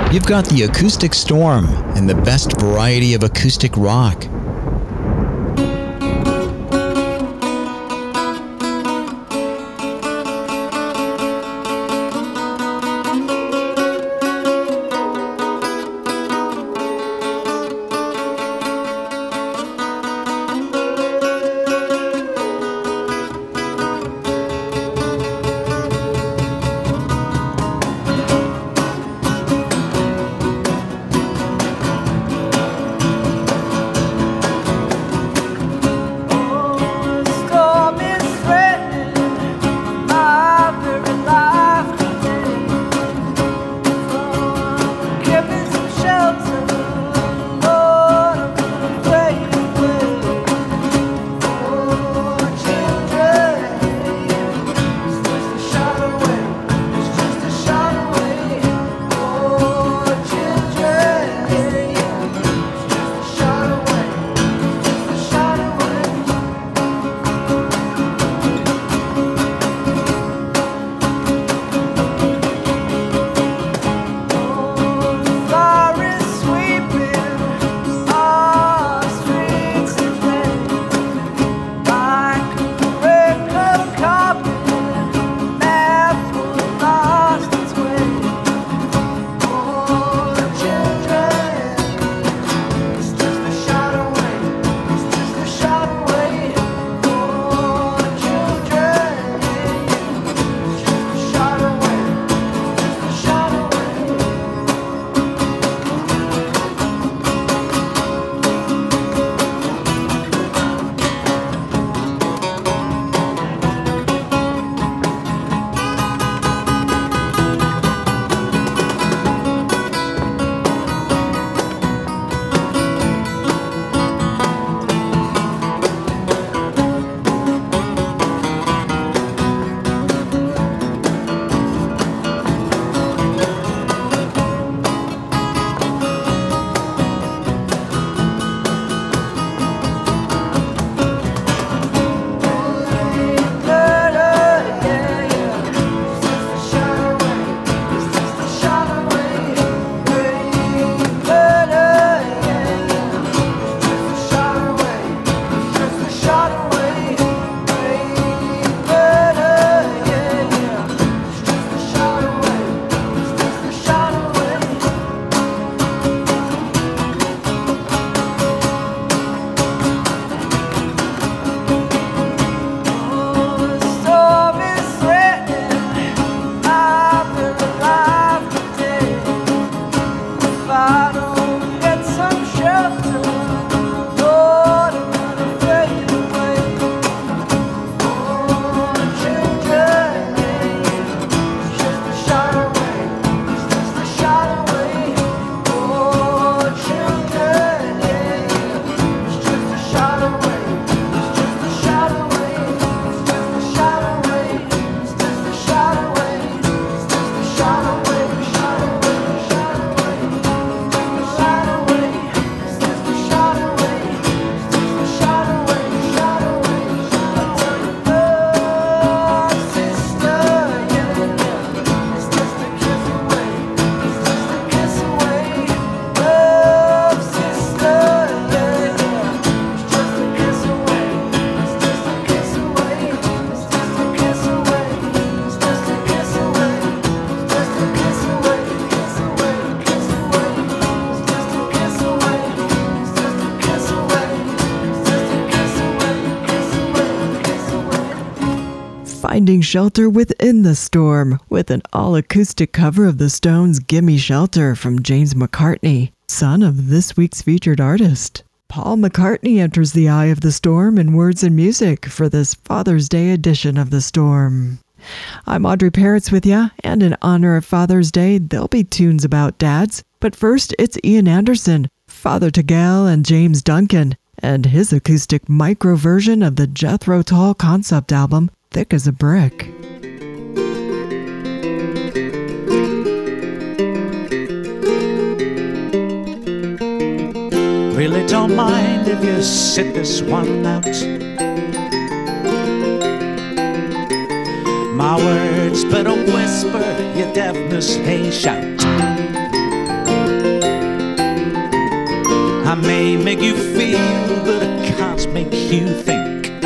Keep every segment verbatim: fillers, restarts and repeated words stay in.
you've got the Acoustic Storm and the best variety of acoustic rock. Finding shelter within the storm with an all-acoustic cover of the Stones' Gimme Shelter from James McCartney, son of this week's featured artist. Paul McCartney enters the eye of the storm in words and music for this Father's Day edition of The Storm. I'm Audrey Peretz with ya, and in honor of Father's Day, there'll be tunes about dads. But first, it's Ian Anderson, father to Gail and James Duncan, and his acoustic micro version of the Jethro Tull concept album, Thick as a Brick. Really don't mind if you sit this one out. My words but a whisper, your deafness, hey shout. I may make you feel, but I can't make you think.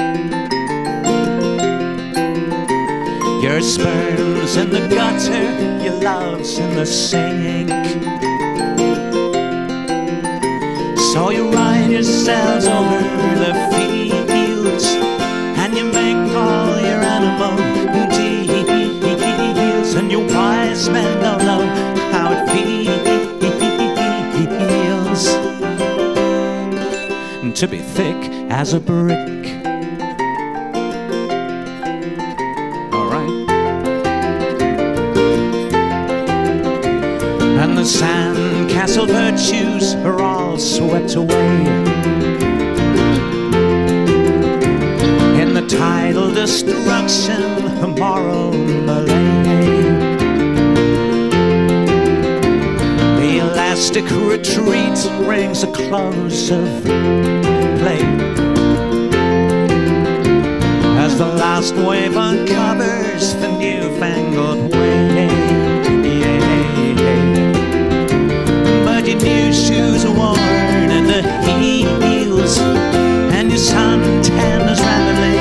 Your sperm's in the gutter, your love's in the sink. So you ride yourselves over the fields, and you make all your animal deals, and your wise men don't know how it feels to be thick as a brick. And the sandcastle virtues are all swept away in the tidal destruction of moral melee. The elastic retreat brings a close of play as the last wave uncovers the newfangled way. Your new shoes are worn at the heels, and your suntan is rapidly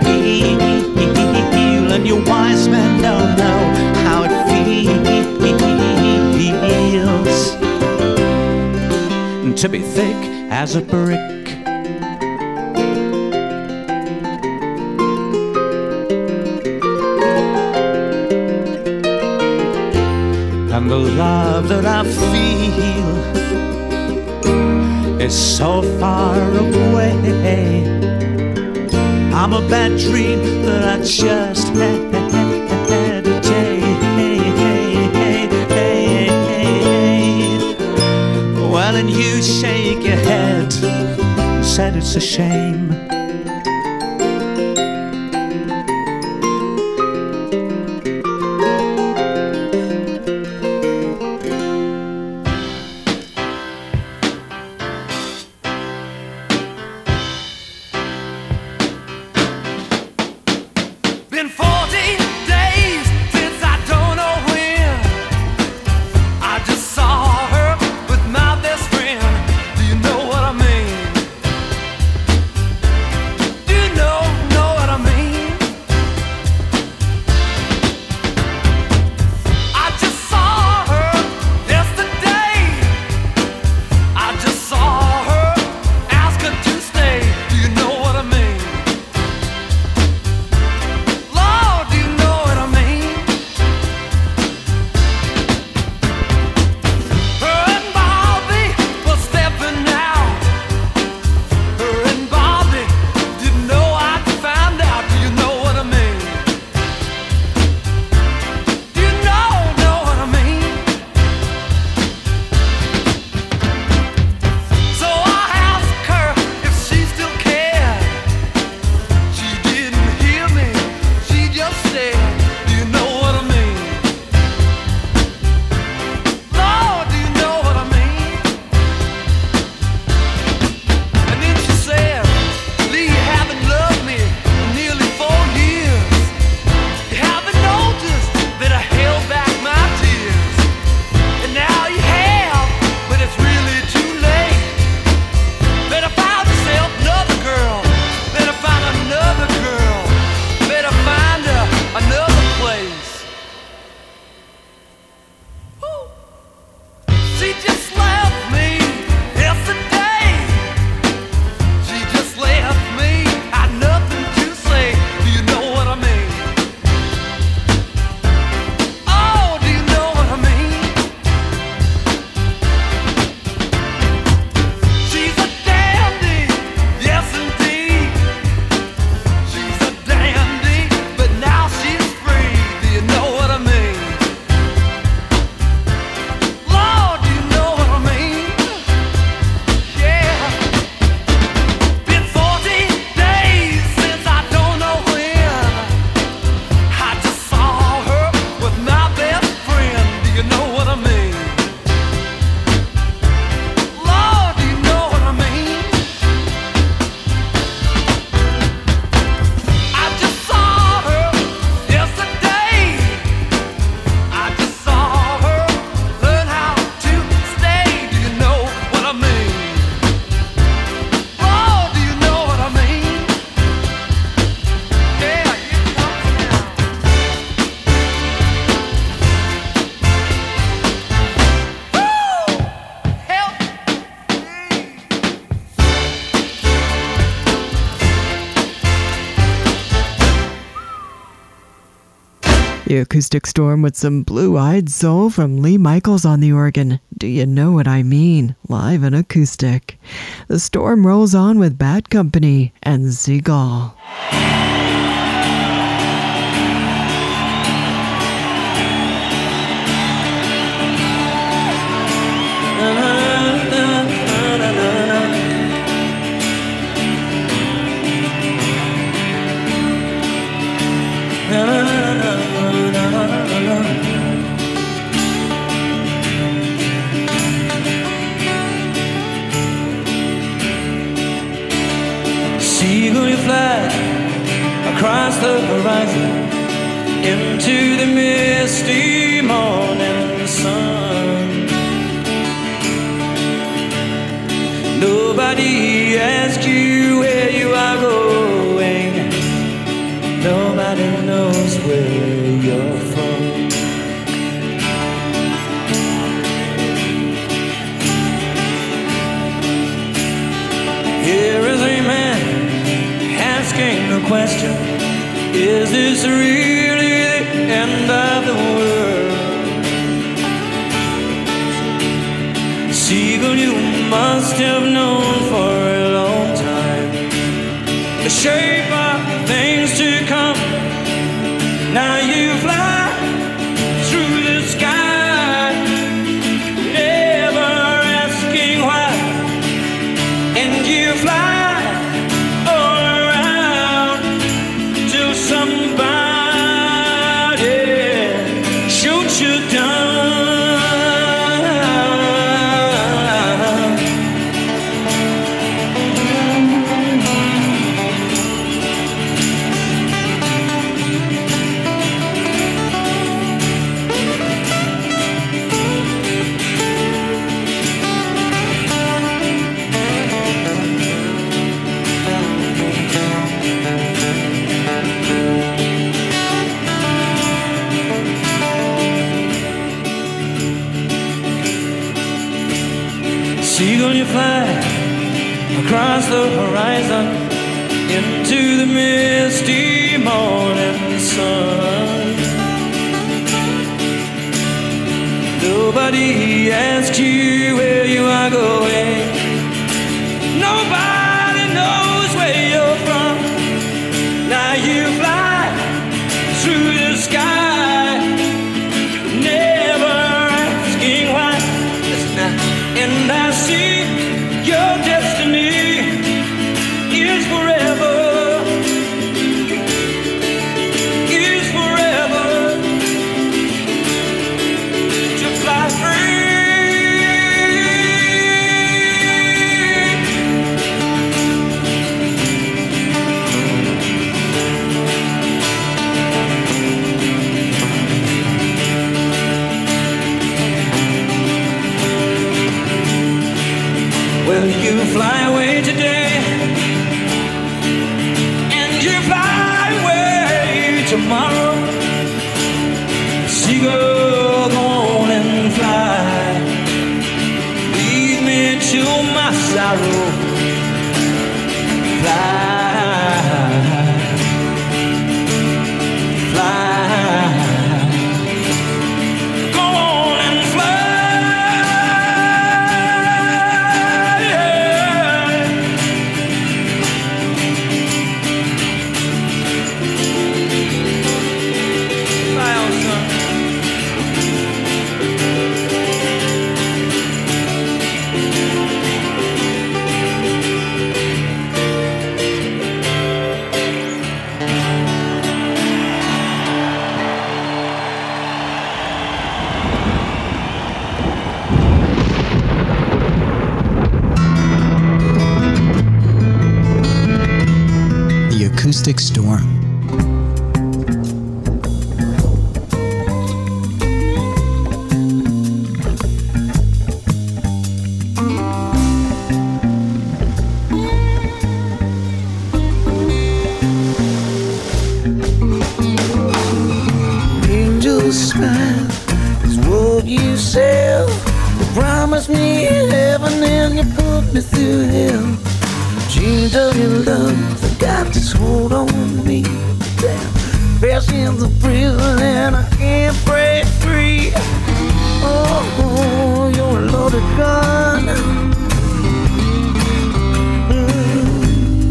peeled, and your wise men don't know how it feels to be thick as a brick. And the love that I feel is so far away. I'm a bad dream that I just had today. Well, and you shake your head and said it's a shame. Been forty days since I don't know when I just saw her with my best friend. Do you know what I mean? The Acoustic Storm with some Blue-Eyed Soul from Lee Michaels on the organ. Do You Know What I Mean? Live and acoustic. The Storm rolls on with Bad Company and Seagull. Seagull, you fly across the horizon into the misty morning sun. Nobody asks you where you are going. Nobody knows where you're from. Here is a man asking the question, is this really the end of the world? Seagull, you must have known for a long time the shape of things to come. Now you fly through the sky, never asking why, and you fly Seagull, you fly across the horizon into the misty morning sun. Nobody asks you where you are going. Nobody knows where you're from. Now you fly through the sky, never asking why. Listen now. And I see your destiny is forever, is forever to fly free. Well, you fly away today, and you fly away tomorrow. Seagull, go on and fly. Leave me to my sorrow. Fly, fly. Go on and fly. Acoustic Storm. Angel smile is what you sell. You promised me heaven and you put me through hell. Dreamed of your love, got this hold on me. Damn, Confessions of prison and I can't break free. Oh, you're a loaded gun. Mm.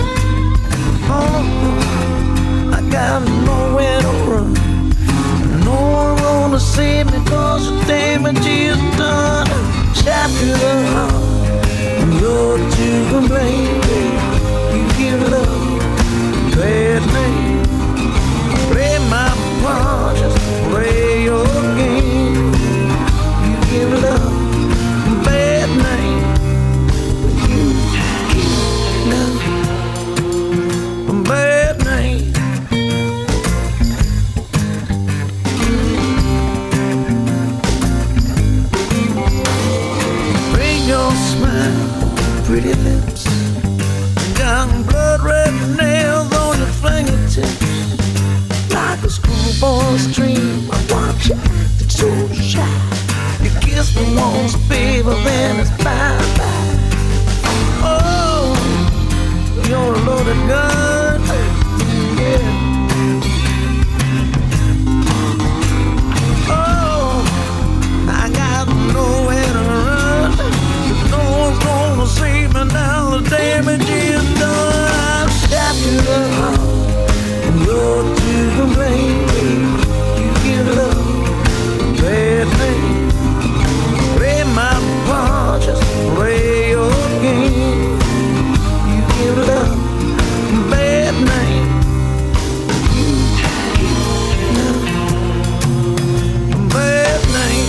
Oh, I got nowhere to run. No one gonna save me 'cause the damage is done. Shot to the heart, and you're to blame. You give love a bad name. Play my part, just play your game. You give love a bad name. You give love a bad name. Bring your smile, pretty lips, got blood red nails on your fingertips. Like a schoolboy's dream, I watch you acting so shy. You kiss me once, baby, then it's bye-bye. Oh, you're a loaded gun, yeah. Oh, I got nowhere to run. No one's gonna save me now, the damage is done. I'm shot to the heart, and you're to blame. You give love a bad name. Play my part, just play your game. You give love a bad name. You give love a bad name.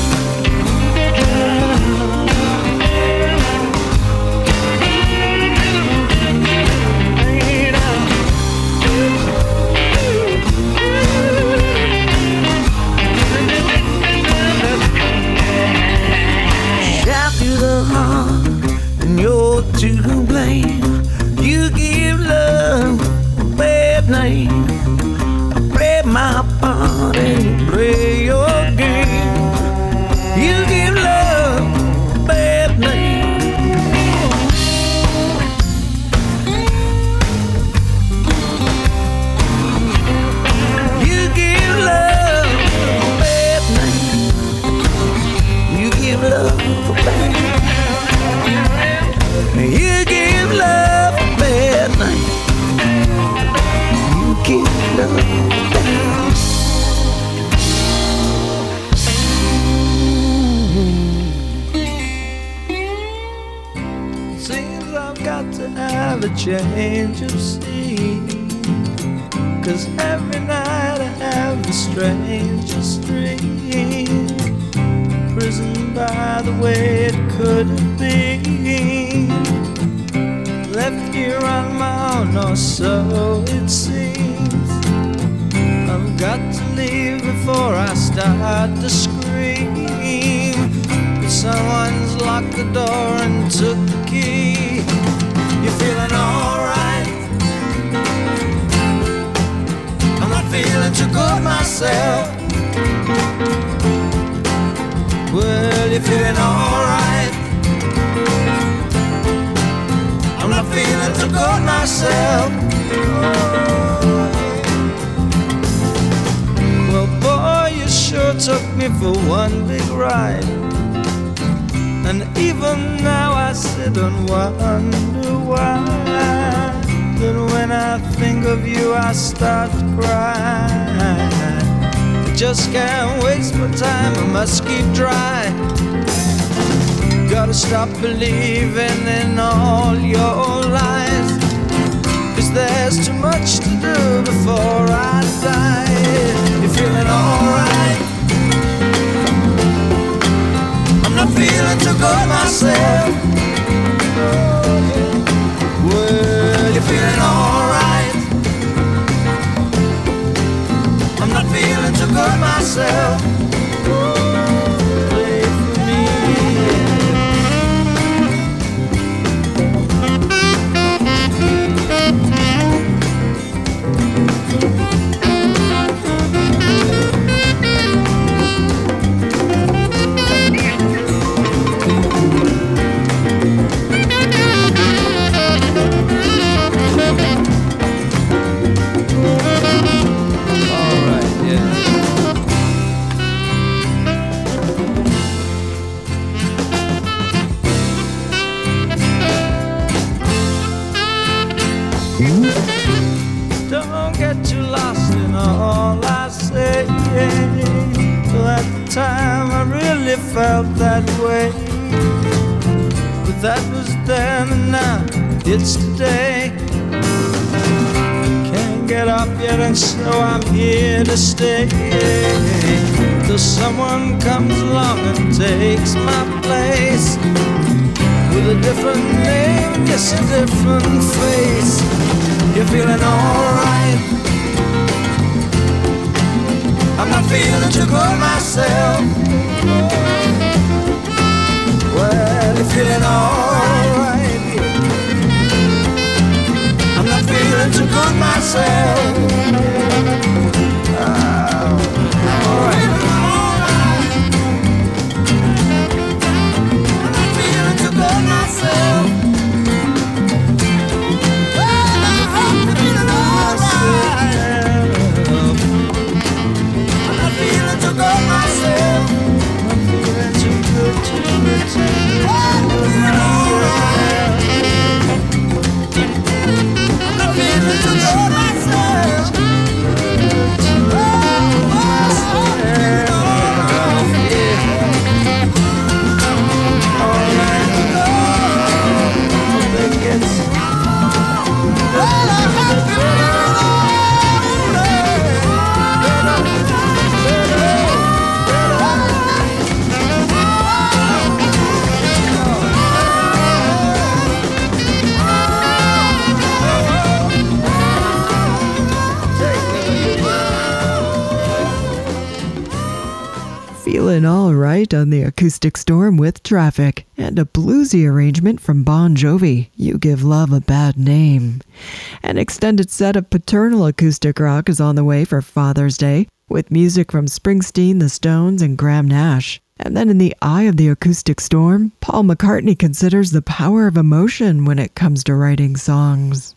And you're to blame. You give love a bad name. I play my part and you play your game. You give love a bad name. You give love a bad name. You give love a bad name. You give love a bad name. You give love a bad name. Seems I've got to have a change of scene, 'cause every night I have the strangest dream. Prison by the way it could have been. Left here on my own, or so it seems. I've got to leave before I start to scream. But someone's locked the door and took the key. You're feeling alright? I'm not feeling too good myself. Well, you're feeling alright? I'm not feeling too good myself. Well, boy, you sure took me for one big ride. And even now I sit and wonder why. That when I think of you I start to cry. Just can't waste my time, I must keep dry. Gotta stop believing in all your lies, 'cause there's too much to do before I die. You're feeling alright? I'm not feeling too good myself. Well, you're feeling alright? I'm not feeling too good myself. Play for me. really felt that way. But that was then and now it's today. Can't get up yet and so I'm here to stay. Till someone comes along and takes my place. With a different name, yes, a different face. You're feeling alright. I'm not feeling too good myself. Well, you're feeling alright. I'm not feeling too good myself. Oh, alright. I'm not feeling too good myself. Well, I'm feeling alright. I'm not feeling too good myself. I'm feeling too good, too good, too good. I'm feeling alright. I'm not feeling too good myself. Feeling all right on the Acoustic Storm with Traffic, and a bluesy arrangement from Bon Jovi, You Give Love a Bad Name. An extended set of paternal acoustic rock is on the way for Father's Day, with music from Springsteen, The Stones, and Graham Nash. And then in the eye of the acoustic storm, Paul McCartney considers the power of emotion when it comes to writing songs.